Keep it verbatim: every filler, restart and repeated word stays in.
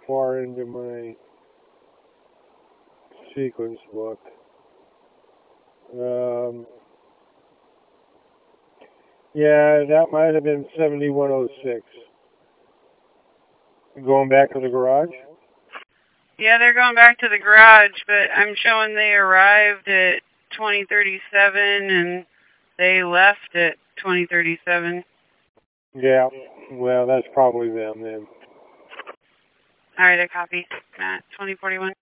far into my sequence book. Um, yeah, that might have been seventy-one oh six. Going back to the garage? Yeah, they're going back to the garage, but I'm showing they arrived at twenty thirty-seven and they left at twenty thirty-seven. Yeah, well, that's probably them then. All right, I copy. Matt, twenty forty-one.